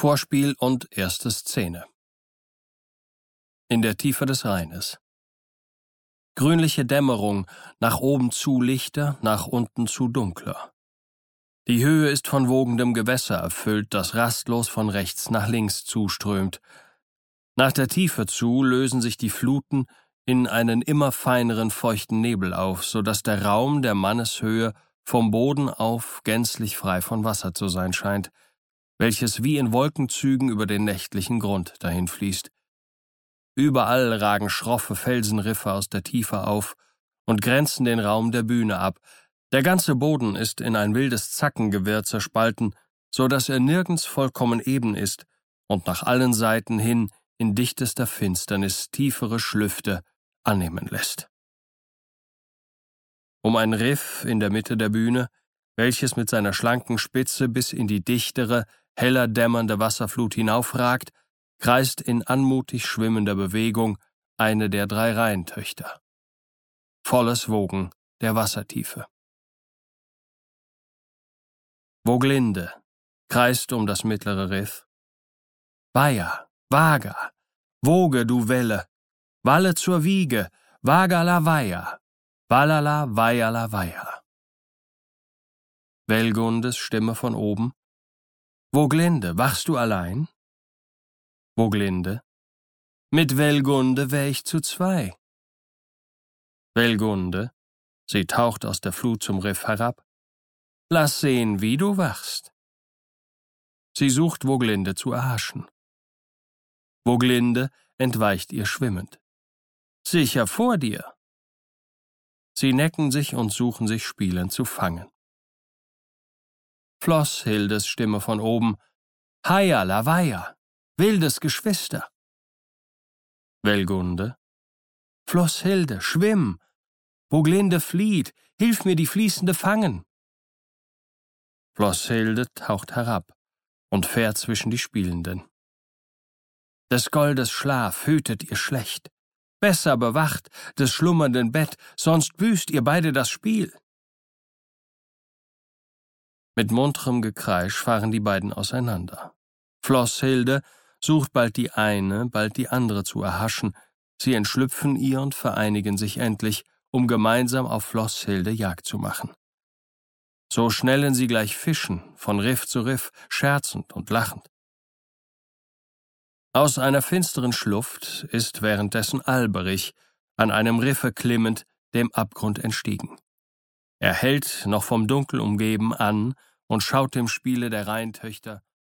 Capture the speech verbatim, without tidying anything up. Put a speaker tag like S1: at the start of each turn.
S1: Vorspiel und erste Szene. In der Tiefe des Rheines. Grünliche Dämmerung, nach oben zu lichter, nach unten zu dunkler. Die Höhe ist von wogendem Gewässer erfüllt, das rastlos von rechts nach links zuströmt. Nach der Tiefe zu lösen sich die Fluten in einen immer feineren feuchten Nebel auf, so dass der Raum der Manneshöhe vom Boden auf gänzlich frei von Wasser zu sein scheint, welches wie in Wolkenzügen über den nächtlichen Grund dahinfließt. Überall ragen schroffe Felsenriffe aus der Tiefe auf und grenzen den Raum der Bühne ab. Der ganze Boden ist in ein wildes Zackengewirr zerspalten, so dass er nirgends vollkommen eben ist und nach allen Seiten hin in dichtester Finsternis tiefere Schlüfte annehmen lässt. Um ein Riff in der Mitte der Bühne, welches mit seiner schlanken Spitze bis in die dichtere, heller dämmernde Wasserflut hinaufragt, kreist in anmutig schwimmender Bewegung eine der drei Rheintöchter. Volles Wogen der Wassertiefe. Voglinde kreist um das mittlere Riff. Weiher, Wager, Woge, du Welle, Walle zur Wiege, Wagala Weiher, Wallala Weiherla Weiher. Wellgundes Stimme von oben. Voglinde, wachst du allein? Voglinde. Mit Wellgunde wär ich zu zwei. Wellgunde. Sie taucht aus der Flut zum Riff herab. Lass sehen, wie du wachst. Sie sucht Voglinde zu erhaschen. Voglinde entweicht ihr schwimmend. Sicher vor dir. Sie necken sich und suchen sich spielend zu fangen. Flosshildes Stimme von oben. Heierla Weiher, wildes Geschwister. Wellgunde. Flosshilde, schwimm. Voglinde flieht, hilf mir die Fließende fangen. Flosshilde taucht herab und fährt zwischen die Spielenden. Des Goldes Schlaf hütet ihr schlecht. Besser bewacht des schlummernden Bett, sonst büßt ihr beide das Spiel. Mit munterem Gekreisch fahren die beiden auseinander. Flosshilde sucht bald die eine, bald die andere zu erhaschen. Sie entschlüpfen ihr und vereinigen sich endlich, um gemeinsam auf Flosshilde Jagd zu machen. So schnellen sie gleich Fischen, von Riff zu Riff, scherzend und lachend. Aus einer finsteren Schlucht ist währenddessen Alberich, an einem Riffe klimmend, dem Abgrund entstiegen. Er hält, noch vom Dunkel umgeben, an und schaut dem Spiele der Rheintöchter